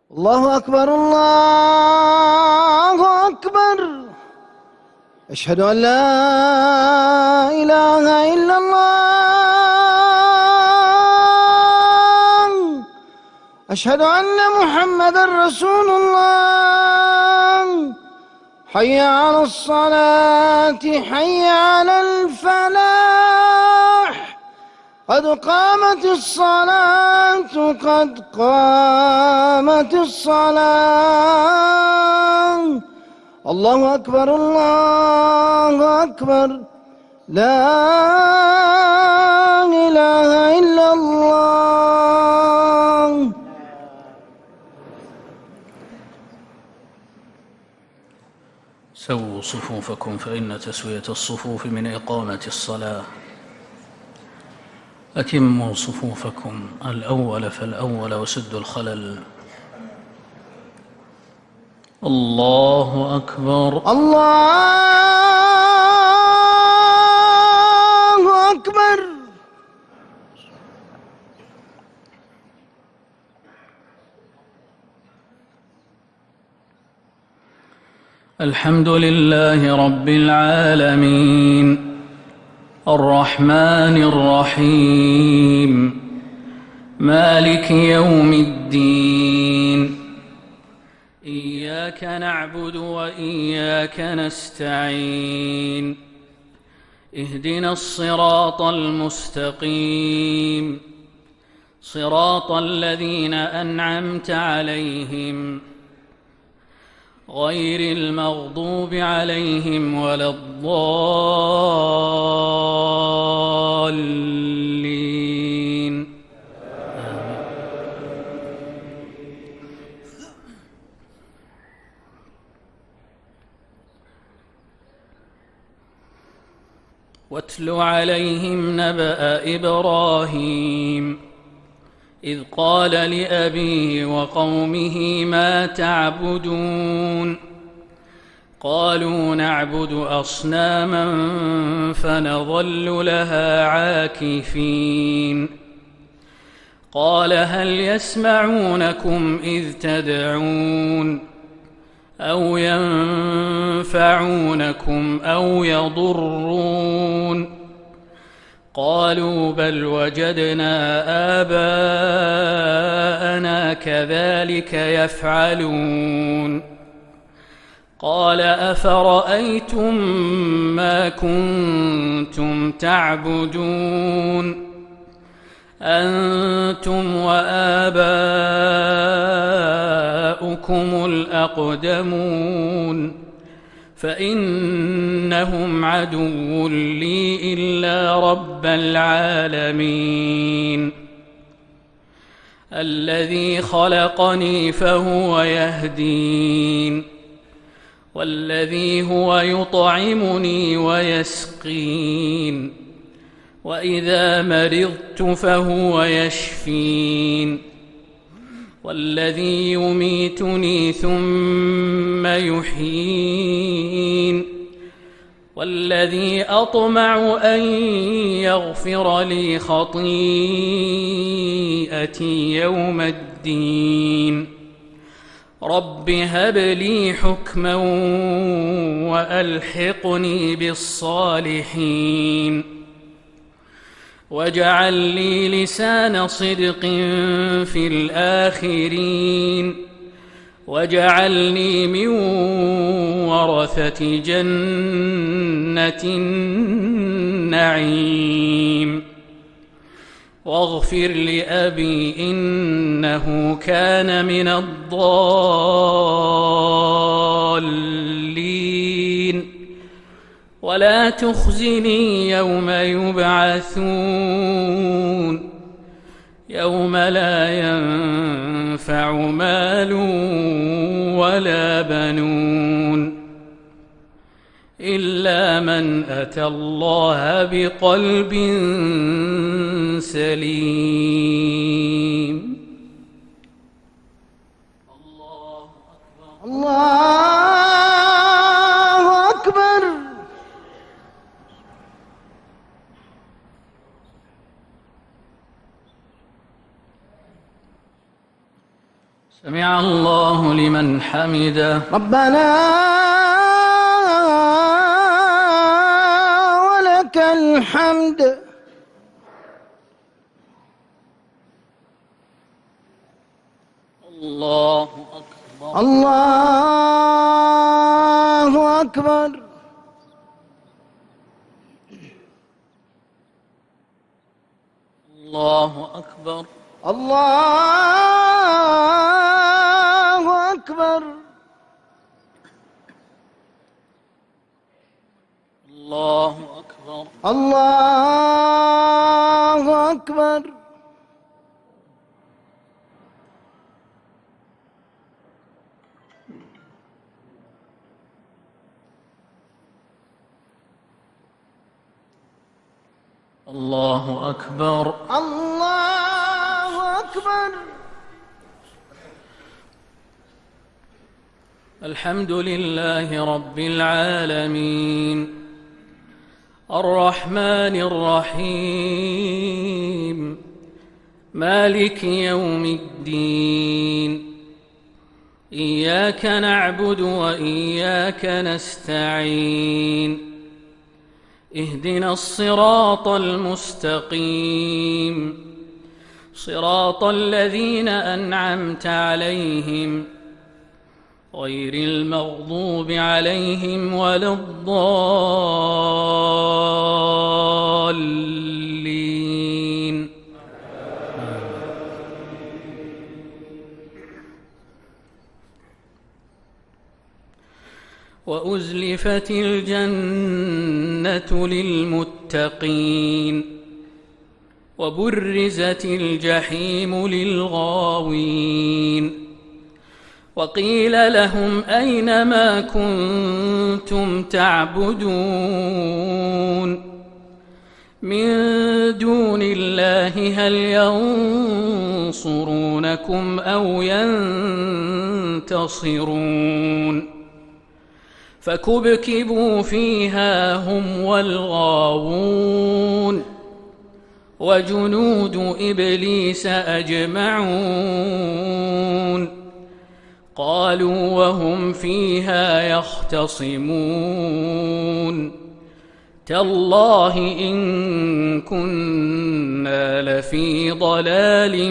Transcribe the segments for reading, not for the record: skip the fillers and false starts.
الله أكبر الله أكبر. أشهد أن لا إله إلا الله. أشهد أن محمدًا رسول الله. حي على الصلاة حي على الفلاح. قد قامت الصلاة قد قامت الصلاة. الله أكبر الله أكبر. لا إله إلا الله. سووا صفوفكم فإن تسوية الصفوف من إقامة الصلاة. أتموا صفوفكم الأول فالأول وسدوا الخلل. الله أكبر الله أكبر. الحمد لله رب العالمين الرحمن الرحيم مالك يوم الدين. إياك نعبد وإياك نستعين. اهدنا الصراط المستقيم صراط الذين أنعمت عليهم غير المغضوب عليهم ولا الضالين. واتل عليهم نبأ إبراهيم إذ قال لأبيه وقومه ما تعبدون قالوا نعبد أصناما فنظل لها عاكفين. قال هل يسمعونكم إذ تدعون أو ينفعونكم أو يضرون قالوا بل وجدنا آباءنا كذلك يفعلون. قال أفرأيتم ما كنتم تعبدون أنتم وآباؤكم الأقدمون فإنهم عدو لي إلا رب العالمين الذي خلقني فهو يهدين والذي هو يطعمني ويسقين وإذا مرضت فهو يشفين والذي يميتني ثم يحيين والذي أطمع أن يغفر لي خطيئتي يوم الدين. رب هب لي حكما وألحقني بالصالحين واجعل لي لسان صدق في الآخرين واجعلني من ورثة جنة النعيم واغفر لأبي إنه كان من الضالين ولا تخزني يوم يبعثون يوم لا ينفع مال ولا بنون إلا من أتى الله بقلب سليم. الله أكبر الله أكبر. سمع الله لمن حمده. ربنا ولك الحمد. الله أكبر. الله أكبر. الله أكبر. الله أكبر. الله أكبر. الله أكبر. الله أكبر. الله أكبر. الحمد لله رب العالمين الرحمن الرحيم مالك يوم الدين إياك نعبد وإياك نستعين اهدنا الصراط المستقيم صراط الذين أنعمت عليهم غير المغضوب عليهم ولا الضالين. وأزلفت الجنة للمتقين وبرزت الجحيم للغاوين وقيل لهم أين ما كنتم تعبدون من دون الله هل ينصرونكم أو ينتصرون فكبكبوا فيها هم والغاوون وجنود إبليس أجمعون قالوا وهم فيها يختصمون تالله إن كنا لفي ضلال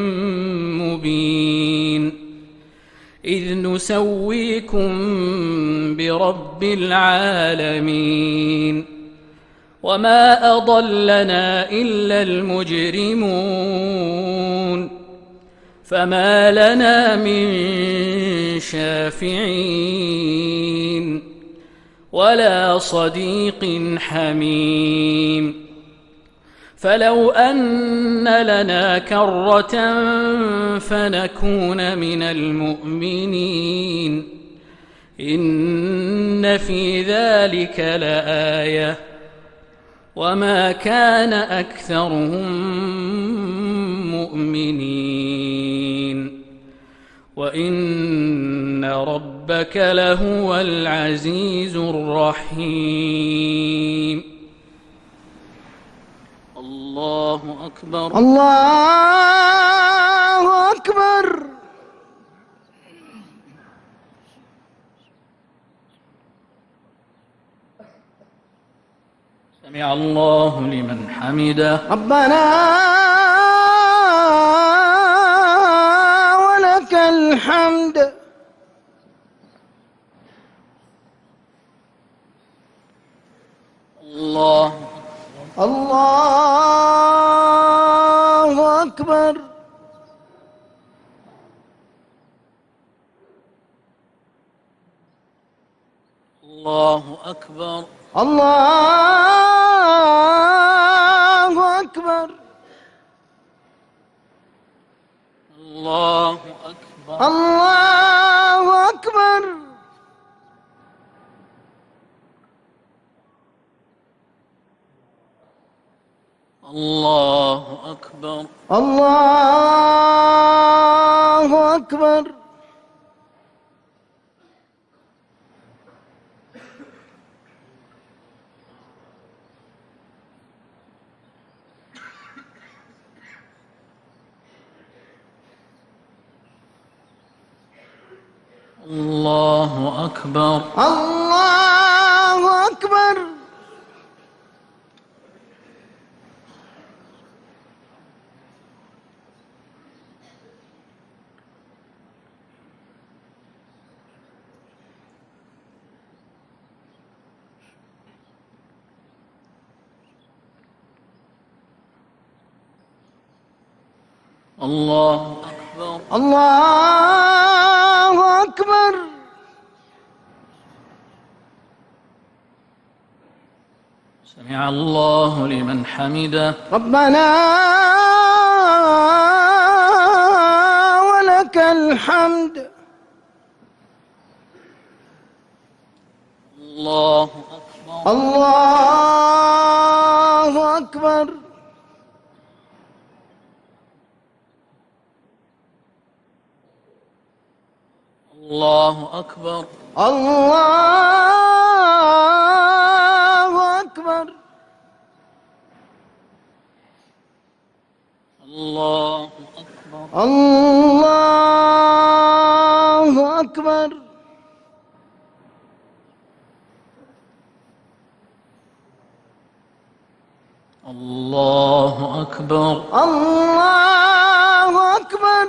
مبين إذ نسويكم برب العالمين وما أضلنا إلا المجرمون فما لنا من شافعين ولا صديق حميم فلو أن لنا كرة فنكون من المؤمنين إن في ذلك لآية وما كان أكثرهم مؤمنين وإن ربك لهو العزيز الرحيم. الله أكبر. الله أكبر. سمع الله لمن حمده. ربنا ولك الحمد. الله الله أكبر. الله أكبر. الله أكبر. الله أكبر. الله أكبر. الله أكبر. الله أكبر. الله أكبر. الله أكبر. الله أكبر. الله أكبر. سمع الله لمن حمده. ربنا ولك الحمد. الله أكبر. الله أكبر. الله أكبر. الله أكبر. الله أكبر. الله أكبر. الله أكبر. الله أكبر.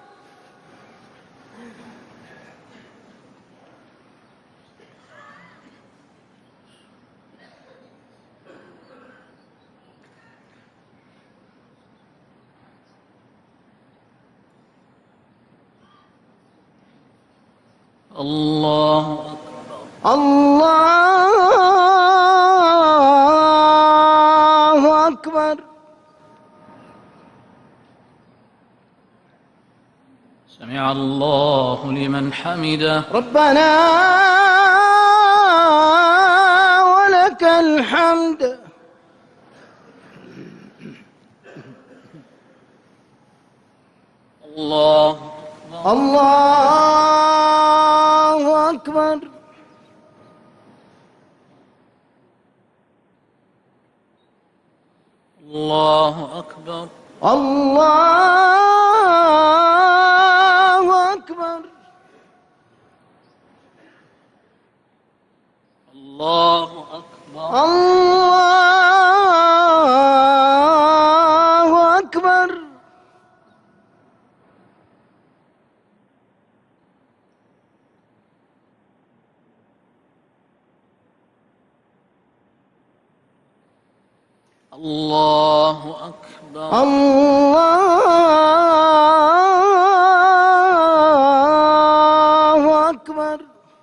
الله أكبر. الله أكبر. سمع الله لمن حمده. ربنا ولك الحمد. الله أكبر. الله أكبر. الله أكبر. الله أكبر. الله أكبر. الله أكبر. الله أكبر. الله أكبر.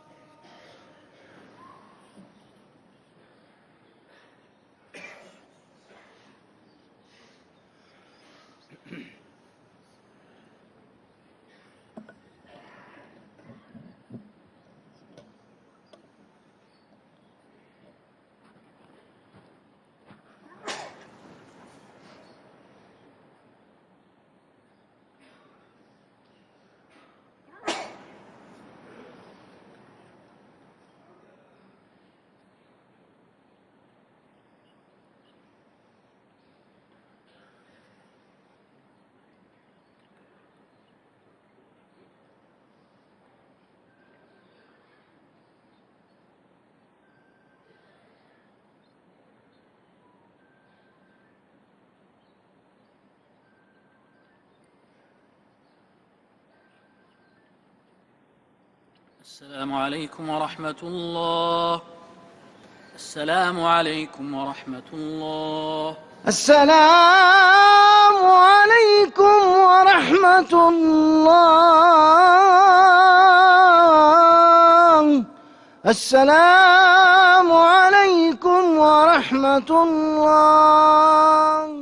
السلام عليكم ورحمة الله. السلام عليكم ورحمة الله. السلام عليكم ورحمة الله. السلام عليكم ورحمة الله.